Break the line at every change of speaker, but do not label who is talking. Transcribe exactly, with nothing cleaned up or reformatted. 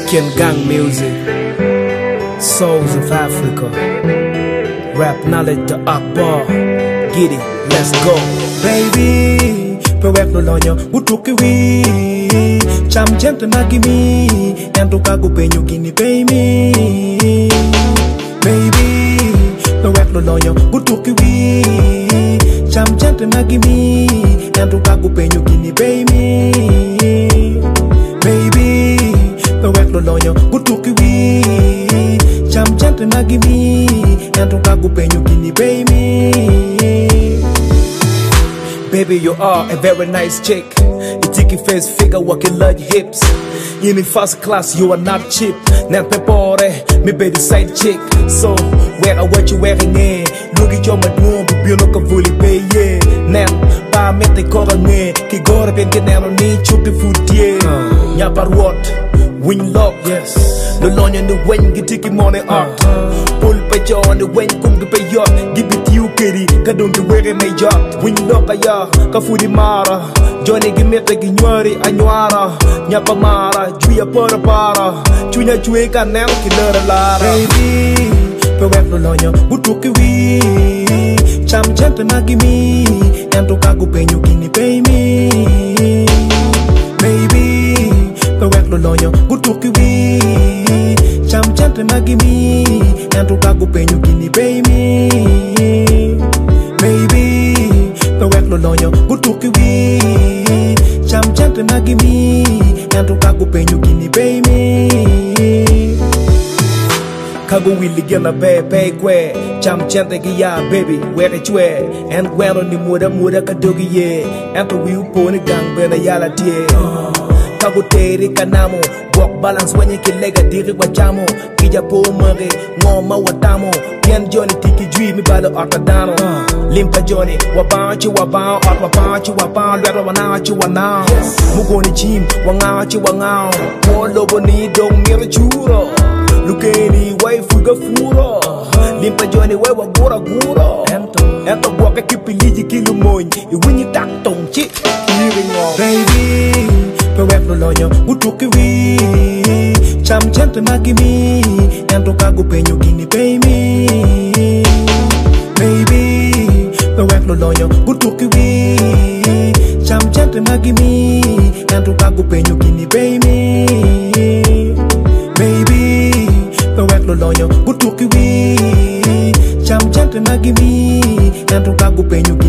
African gang music, souls of Africa, rap knowledge to Akbar, get it, let's go.
Baby, pewek no lonyo, utuki wi, cham jente magimi, yanto kago penyo gini pay me. Baby, pewek no lonyo, utuki wi, cham jente magimi, yanto kago penyo gini pay me. Baby, pewek no lonyo, utuki wi, cham jente magimi, yanto kago penyo gini pay me.
Baby, you are a very nice chick. You take your face figure, walking large hips. You in first class, you are not cheap. Nan pepore, me be the side chick. So, where are what you wearing in? Look at your madroom, be no kavuli pay, yeah. Nan, pa mete korane, ki gore ben kenano ni chupi foodie. Nyapar what? Wing lock, yes. The long and the wing, get tiki money art. Pull pay on the wing, come to pay yacht. Give it to you, kitty, kadon the wearing my yacht. Wing lock, aya, kafudi mara. Johnny give me the ginuari, anuara. Nyapa mara, juya para para. Chunya chueka now, killer lara.
Baby, pewek no lonyo, utuki wi, cham jente magimi, yanto kago penyo gini pay me. Baby, pewek no lonyo, utuki wi, cham jente magimi, yanto kago penyo gini pay me. Baby, pewek no lonyo, utuki wi, cham jente magimi, yanto kago penyo gini pay me.
Kago willi gena be pay kwe cham chente ki ya baby where chwe and gwero ni muda muda kadogi ye and we poni gang bena yala tie kago teri kanamo walk balance when you lega diri kwa chamo kija po mare ngoma watamo pian Johnny tiki jui mi balo atadano limpa Johnny wabanchi wabao at wabanchi wabao lero wanachi wanao mugoni chim wangachi wangao polo ni dong mira churo Lukeni wai fuga furo Limpa Johnny wai wa gura gura Ento buaka kipiliji kilumonyi Iwinyi tak tong chi
Baby, pewek no lonyo, utuki wi, cham jente magimi, yanto kago penyo gini pay me. Baby, pewek no lonyo, utuki wi, cham jente magimi, yanto kago penyo gini pay me. Baby, pewek no lonyo, utuki wi, cham jente magimi, yanto kago penyo gini